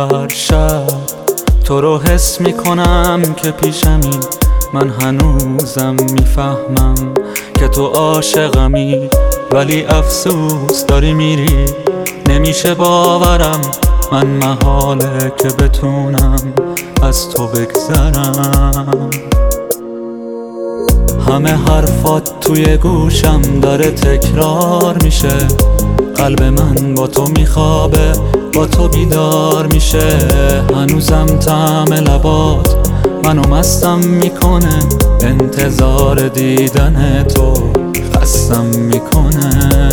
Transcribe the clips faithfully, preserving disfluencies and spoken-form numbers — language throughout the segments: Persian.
هر شب تو رو حس میکنم که پیشمی، من هنوزم میفهمم که تو عاشقمی، ولی افسوس داری میری. نمیشه باورم من محاله که بتونم از تو بگذرم. همه حرفات توی گوشم داره تکرار میشه، قلب من با تو میخوابه، با تو بیدار میشه. هنوزم طعم لبات منو مستم میکنه، انتظار دیدن تو خستم میکنه.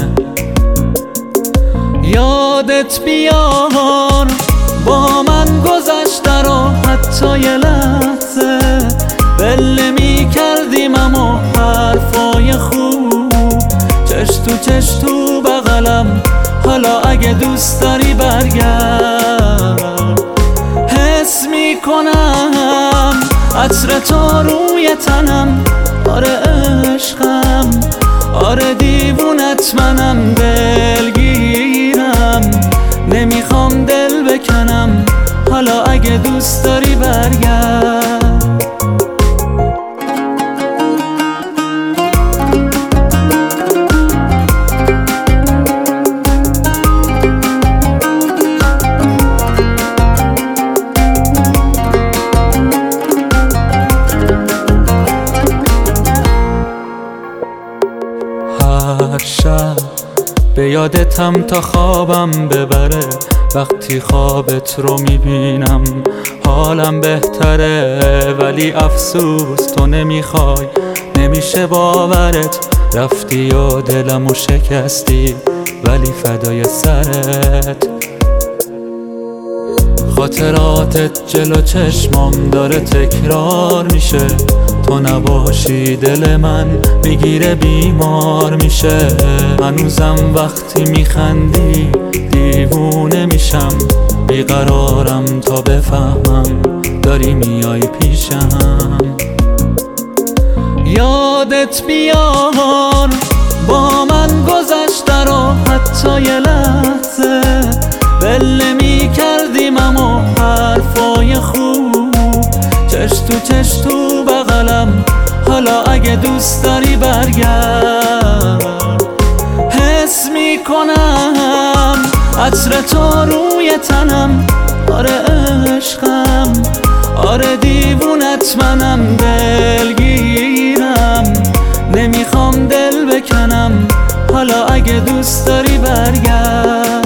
یادت بیار با من گذشته رو، حتی یه لحظه بله میکردیم اما حرفای خوب، چش تو چش تو بغلم. حالا اگه دوست داری برگرد. حس میکنم عطر تو روی تنم، آره عشقم، آره دیوونت منم، دلگیرم، نمیخوام دل بکنم. حالا اگه دوست داری برگرد. هر شب به یادتم تا خوابم ببره، وقتی خوابت رو میبینم حالم بهتره، ولی افسوس تو نمیخوای. نمیشه باورت، رفتی و دلمو شکستی، ولی فدای سرت. خاطراتت جلو چشمام داره تکرار میشه، تو نباشی دل من میگیره بیمار میشه. هنوزم وقتی میخندی دیوونه میشم، بیقرارم تا بفهمم داری میای پیشم. یادت بیار با من گذشته رو، حتی یه لحظه بله میکردیم اما حرفای خوب، چش تو چش تو بغلم. حالا اگه دوست داری برگرد. حس میکنم عطر تو روی تنم، آره عشقم، آره دیوونت منم، دلگیرم، نمیخوام دل بکنم. حالا اگه دوست داری برگرد.